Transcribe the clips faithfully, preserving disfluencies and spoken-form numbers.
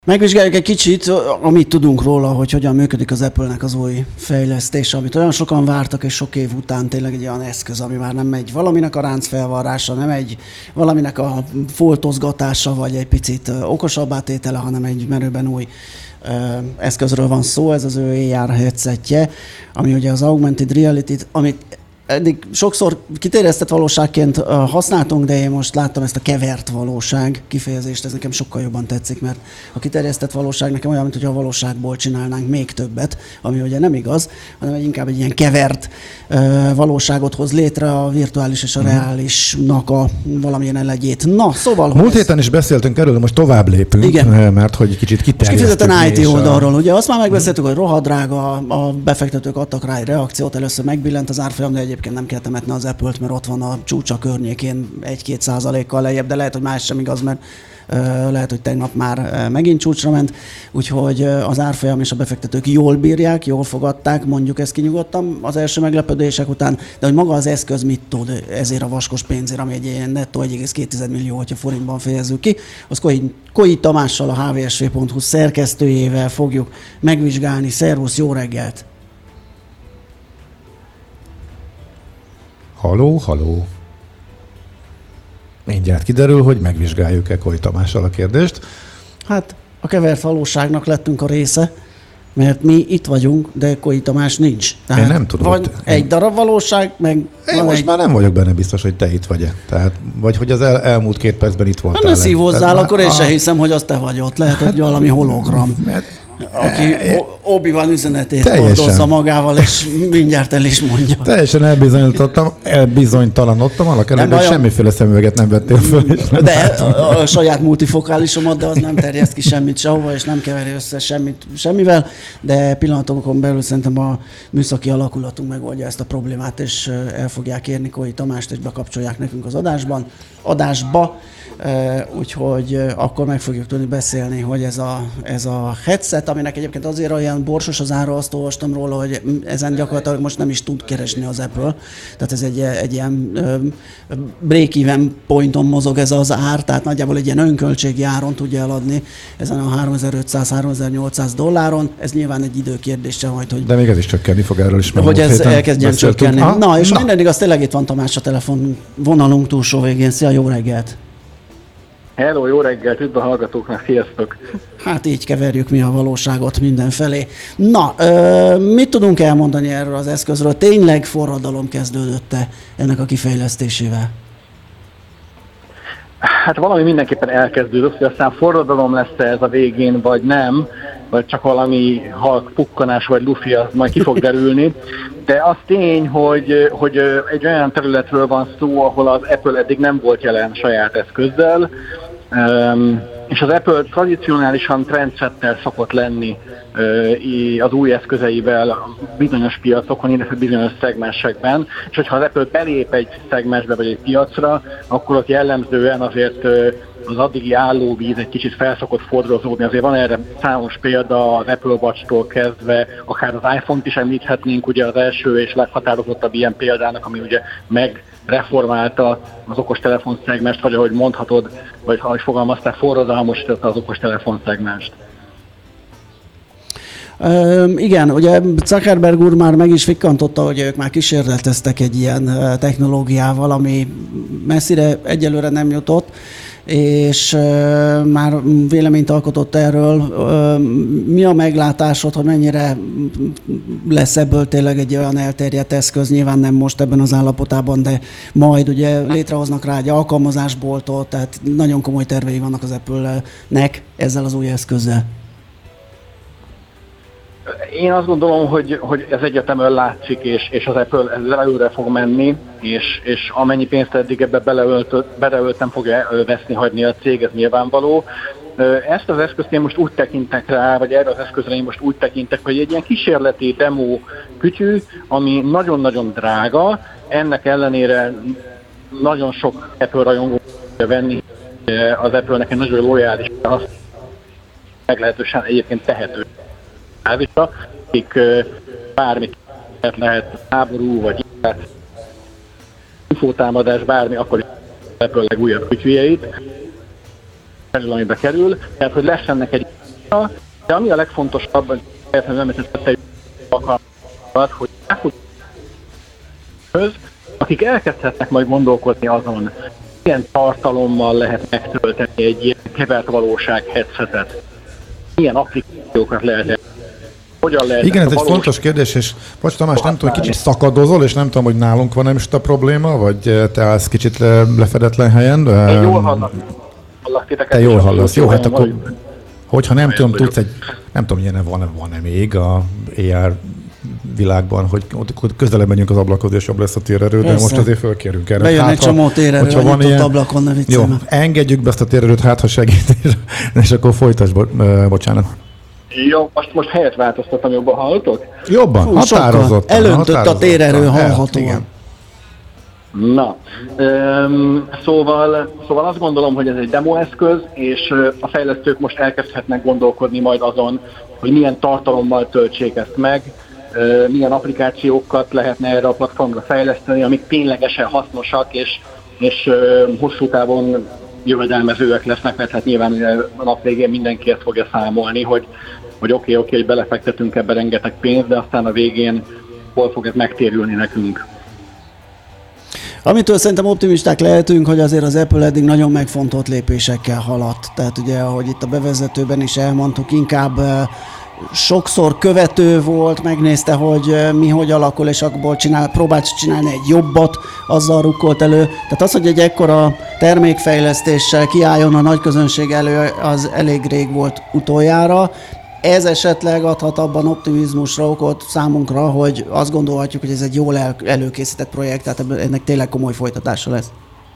Megvizsgáljuk egy kicsit, amit tudunk róla, hogy hogyan működik az Apple-nek az új fejlesztése, amit olyan sokan vártak, és sok év után tényleg egy olyan eszköz, ami már nem egy valaminek a ráncfelvarrása, nem egy valaminek a foltozgatása, vagy egy picit okosabb átétele, hanem egy merőben új eszközről van szó. Ez az ő á er headsetje, ami ugye az augmented reality-t, amit eddig sokszor kiterjesztett valóságként használtunk, de én most láttam ezt a kevert valóság kifejezést, ez nekem sokkal jobban tetszik, mert a kiterjesztett valóság nekem olyan, mintha a valóságból csinálnánk még többet, ami ugye nem igaz, hanem inkább egy ilyen kevert uh, valóságot hoz létre a virtuális és a reálisnak a valamilyen elegyét. Na, szóval... Múlt héten is beszéltünk erről, most tovább lépünk, igen. Mert hogy kicsit kiterjesztünk. Most kifejezetten í té oldalról, a... ugye azt már megbeszéltük, hogy rohadrága, a befektetők adtak rá egy reakciót, először megbillent az árfolyam, de egyébként nem kell temetni az Apple-t, mert ott van a csúcsa környékén egy-két százalékkal lejjebb, de lehet, hogy más sem igaz, mert uh, lehet, hogy tegnap már uh, megint csúcsra ment, úgyhogy uh, az árfolyam és a befektetők jól bírják, jól fogadták, mondjuk ezt kinyugodtam az első meglepődések után, de hogy maga az eszköz mit tud ezért a vaskos pénzért, ami egy ilyen nettó egy egész két millió, hogyha forintban fejezzük ki, az Koi, Koi Tamással, a há vé es vé pont hú szerkesztőjével fogjuk megvizsgálni. Szervusz, jó reggelt! Haló, haló. Mindjárt kiderül, hogy megvizsgáljuk-e Koi Tamással a kérdést. Hát a kevert valóságnak lettünk a része, mert mi itt vagyunk, de Koi Tamás nincs. Tehát én nem tudom. Vagy én... egy darab valóság, meg... Én most egy... már nem vagyok benne biztos, hogy te itt vagy-e. Tehát, vagy hogy az el, elmúlt két percben itt voltál. Ha ne szívozzál, akkor én a... sem hiszem, hogy az te vagy ott. Lehet, hogy valami hologram. Mert... aki Obi-Wan üzenetét hordozza magával, és mindjárt el is mondja. Teljesen elbizonyítottam, elbizonytalanodtam, annak ellenére, hogy semmiféle szemüveget nem vettél föl. De a, a saját multifokálisomat, de az nem terjeszt ki semmit sehova, és nem keveri össze semmit semmivel, de pillanatokon belül szerintem a műszaki alakulatunk megoldja ezt a problémát, és el fogják érni Koi Tamást, és bekapcsolják nekünk az adásban, adásba. Uh, úgyhogy uh, akkor meg fogjuk tudni beszélni, hogy ez a, ez a headset, aminek egyébként azért olyan borsos az ára, azt olvastam róla, hogy ezen gyakorlatilag most nem is tud keresni az Apple. Tehát ez egy, egy ilyen uh, break-even pointon mozog ez az ár, tehát nagyjából egy ilyen önköltségi áron tudja eladni ezen a háromezer-ötszáz-háromezer-nyolcszáz dolláron. Ez nyilván egy időkérdése majd, hogy... De még ez is csökkenni fog, erről is. Hogy ez elkezdjen csökkenni. Ah, na, és na. minden igaz, tényleg itt van Tamás a telefon vonalunk túlsó végén. Szia, jó reggelt! Hello, jó reggelt, üdv a hallgatóknak, sziasztok! Hát így keverjük mi a valóságot mindenfelé. Na, ö, mit tudunk elmondani erről az eszközről? Tényleg forradalom kezdődött-e ennek a kifejlesztésével? Hát valami mindenképpen elkezdődött, hogy aztán forradalom lesz ez a végén, vagy nem, vagy csak valami halk pukkanás, vagy lufi, az majd ki fog derülni. De az tény, hogy, hogy egy olyan területről van szó, ahol az Apple eddig nem volt jelen saját eszközzel, és az Apple tradicionálisan trendsetter szokott lenni az új eszközeivel bizonyos piacokon, illetve bizonyos szegmensekben, és hogyha az Apple belép egy szegmensbe vagy egy piacra, akkor ott jellemzően azért az addigi állóvíz egy kicsit felszokott fordulózódni. Azért van erre számos példa, az Apple Watch-tól kezdve, akár az iPhone-t is említhetnénk, ugye az első és leghatározottabb ilyen példának, ami ugye megreformálta az okostelefon szegmest, vagy ahogy mondhatod, vagy ahogy fogalmaztál, forradalmasította az okostelefon szegmest. Uh, igen, ugye Zuckerberg úr már meg is fikkantotta, hogy ők már kísérleteztek egy ilyen uh, technológiával, ami messzire egyelőre nem jutott, és uh, már véleményt alkotott erről. Uh, mi a meglátásod, hogy mennyire lesz ebből tényleg egy olyan elterjedt eszköz, nyilván nem most ebben az állapotában, de majd ugye létrehoznak rá egy alkalmazásboltot, tehát nagyon komoly tervei vannak az Apple-nek ezzel az új eszközzel. Én azt gondolom, hogy, hogy ez egyetemen látszik, és, és az Apple ezzel előre fog menni, és, és amennyi pénzt eddig ebbe beleölt, beleölt nem fogja veszni hagyni a cég, ez nyilvánvaló. Ezt az eszközt én most úgy tekintek rá, vagy erre az eszközre én most úgy tekintek, hogy egy ilyen kísérleti demo kütyű, ami nagyon-nagyon drága, ennek ellenére nagyon sok Apple rajongó venni, az Apple-nek egy nagyon lojális, azt meglehetősen egyébként tehető. Akik bármit lehet, háború, vagy infótámadás, bármi, akkor is Apple legújabb kütyűjeit, amibe kerül, tehát hogy lesz ennek egy de ami a legfontosabb, hogy nem említett alkalmat, hogy akik elkezdhetnek majd gondolkodni azon, milyen tartalommal lehet megtölteni egy ilyen kevert valóság headsetet, milyen applikációkat lehet, hogyan lehet. Igen, ez egy valós... fontos kérdés, és Bocs Tamás, nem tudom, kicsit szakadozol, és nem tudom, hogy nálunk van-e most a probléma, vagy te állsz kicsit lefedetlen helyen. Én jól hallak. hallak titeket. Te jól hallasz. Jó, hát akkor, hogyha nem tudom, tudsz egy, nem tudom, ilyen van-e, van-e még a á er világban, hogy közelebb menjünk az ablakhoz, és jobb lesz a térerő, de most azért fölkérünk erre. Bejön hát, egy csomó térerő, hogy van ilyen... ablakon, ne Jó, engedjük be ezt a térerőt, hát ha segít, és akkor folytasd, bo- bocsánat. Jó, most, most helyet változtattam, jobban hallottok? Jobban, határozottan. Elöntött a térerő hallhatóan. Na, öm, szóval, szóval azt gondolom, hogy ez egy demo eszköz, és a fejlesztők most elkezdhetnek gondolkodni majd azon, hogy milyen tartalommal töltsék ezt meg, milyen applikációkat lehetne erre a platformra fejleszteni, amik ténylegesen hasznosak, és, és hosszú távon jövedelmezőek lesznek, mert hát nyilván a nap végén mindenki ezt fogja számolni, hogy, hogy oké, oké, hogy belefektetünk ebbe rengeteg pénzt, de aztán a végén hol fog ez megtérülni nekünk. Amitől szerintem optimisták lehetünk, hogy azért az Apple eddig nagyon megfontolt lépésekkel haladt. Tehát ugye, ahogy itt a bevezetőben is elmondtuk, inkább sokszor követő volt, megnézte, hogy mi hogy alakul, és abból csinál, próbált csinálni egy jobbat, azzal rukkolt elő. Tehát az, hogy egy ekkora termékfejlesztéssel kiálljon a nagy közönség elő, az elég rég volt utoljára. Ez esetleg adhat abban optimizmusra okot számunkra, hogy azt gondolhatjuk, hogy ez egy jól el, előkészített projekt, tehát ennek tényleg komoly folytatása lesz.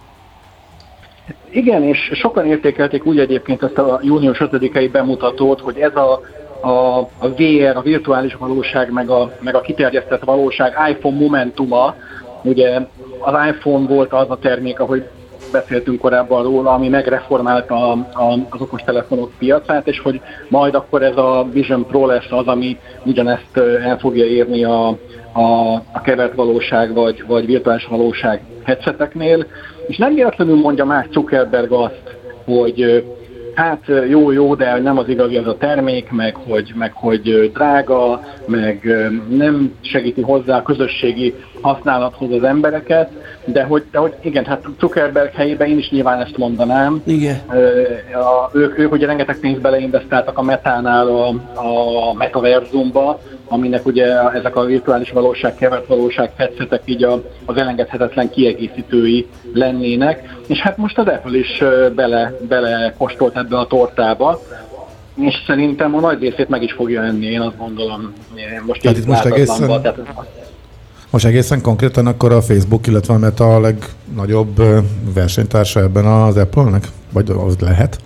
Igen, és sokan értékelték úgy egyébként ezt a június ötödikei bemutatót, hogy ez a, a, a vé er, a virtuális valóság, meg a, meg a kiterjesztett valóság iPhone momentuma. Ugye az iPhone volt az a termék, ahogy beszéltünk korábban róla, ami megreformálta a, a, az okostelefonok piacát, és hogy majd akkor ez a Vision Pro lesz az, ami ugyanezt el fogja érni a, a, a kevert valóság vagy, vagy virtuális valóság headseteknél. És nem véletlenül mondja Mark Zuckerberg azt, hogy hát jó, jó, de nem az igazi az a termék, meg hogy, meg hogy drága, meg nem segíti hozzá a közösségi használathoz az embereket, de hogy, de hogy igen, hát Zuckerberg helyében én is nyilván ezt mondanám. Igen. A, ők, ők ugye rengeteg pénzt beleinvestáltak a Metánál a, a metaverzumba, aminek ugye ezek a virtuális valóság, kevert valóság headsetek így a, az elengedhetetlen kiegészítői lennének, és hát most az Apple is bele, bele kóstolt ebbe a tortába, és szerintem a nagy részét meg is fogja enni, én azt gondolom. Most tehát itt most egészen, tehát... most egészen konkrétan akkor a Facebook, illetve a Meta a legnagyobb versenytársa ebben az Apple-nek? Vagy az lehet?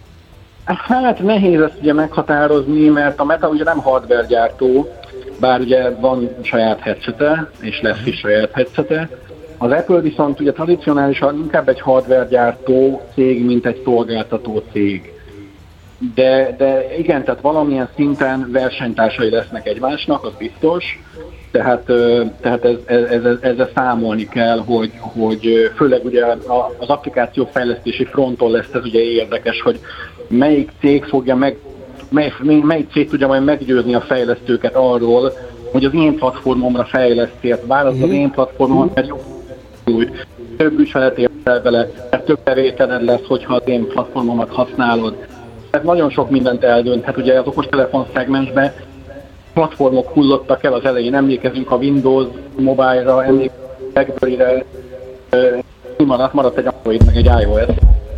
Hát nehéz ezt ugye meghatározni, mert a Meta ugye nem hardware gyártó, bár ugye van saját headsete, és lesz is saját headsete. Az Apple viszont ugye tradicionálisan inkább egy hardware gyártó cég, mint egy szolgáltató cég. De, de igen, tehát valamilyen szinten versenytársai lesznek egymásnak, az biztos. Tehát, tehát ez, ez, ez, ezzel számolni kell, hogy, hogy főleg ugye az applikáció fejlesztési fronton lesz ez ugye érdekes, hogy melyik cég fogja meg, mely, melyik cég tudja majd meggyőzni a fejlesztőket arról, hogy az én platformomra fejlesztért, választ az én platformon, mert jobb úgy, több ügyfelet értel vele, mert több bevételed lesz, hogyha az én platformomat használod. Ez nagyon sok mindent eldönthet, ugye az okostelefon szegmensben platformok hullottak el az elején, emlékezünk a Windows Mobile-ra, emlékezünk a BlackBerry-re, maradt, maradt egy Android, meg egy iOS.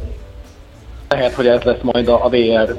Lehet, hogy ez lesz majd a vé er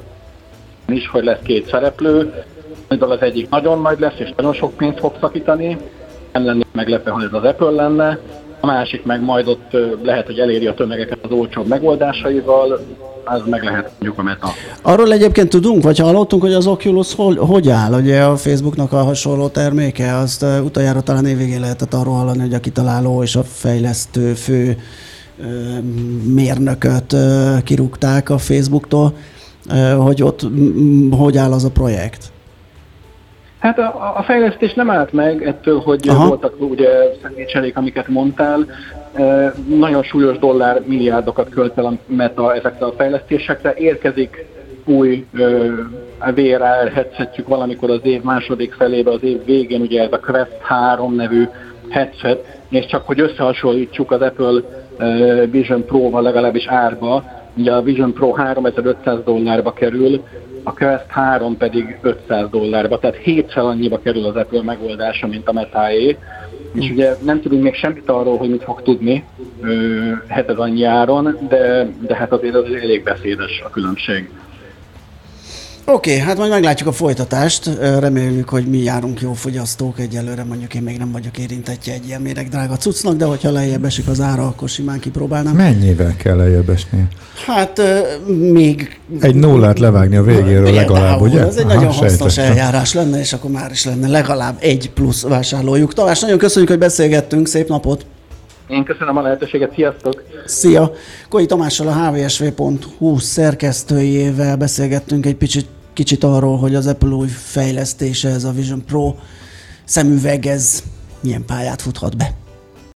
is, hogy lesz két szereplő, mivel az egyik nagyon nagy lesz, és nagyon sok pénzt fog szakítani, nem lenne meglepő, ha ez az Apple lenne, a másik meg majd ott lehet, hogy eléri a tömegeket az olcsóbb megoldásaival, az meg lehet mondjuk a Meta. Arról egyébként tudunk, vagy hallottunk, hogy az Oculus hogy, hogy áll? Ugye a Facebooknak a hasonló terméke, azt uh, utoljára talán évvégén lehetett arról hallani, hogy a kitaláló és a fejlesztő fő uh, mérnököt uh, kirúgták a Facebooktól, uh, hogy ott m- hogy áll az a projekt? Hát a, a fejlesztés nem állt meg ettől, hogy Aha. voltak ugye személycserék, amiket mondtál. E, nagyon súlyos dollár milliárdokat költ el a Meta ezekre a fejlesztésekre. Érkezik új vé er er headsetjük valamikor az év második felébe, az év végén, ugye ez a Quest három nevű headset, és csak hogy összehasonlítsuk az Apple Vision Pro-val legalábbis árba, ugye a Vision Pro háromezer-ötszáz dollárba kerül, a Quest három pedig ötszáz dollárba, tehát hétszer annyiba kerül az Apple megoldása, mint a Metaé. És ugye nem tudunk még semmit arról, hogy mit fog tudni heted annyi áron, de, de hát azért az elég beszédes a különbség. Oké, okay, hát majd meglátjuk a folytatást. Reméljük, hogy mi járunk jó fogyasztók. Egyelőre mondjuk én még nem vagyok érintettje egy ilyen méregdrága cuccnak, de hogyha lejjebb esik az ára, akkor simán kipróbálnám. Mennyivel kell lejjebb esni? Hát még... Egy nullát levágni a végéről legalább, ugye? Ez egy Aha, nagyon hasznos sejtesen. eljárás lenne, és akkor már is lenne legalább egy plusz vásárlójuk. Tamás, nagyon köszönjük, hogy beszélgettünk, szép napot! Én köszönöm a lehetőséget, sziasztok! Szia! Koi Tamással, a há vé es vé pont hú szerkesztőjével beszélgettünk egy kicsit, kicsit arról, hogy az Apple új fejlesztése, ez a Vision Pro szemüveg, ez milyen pályát futhat be.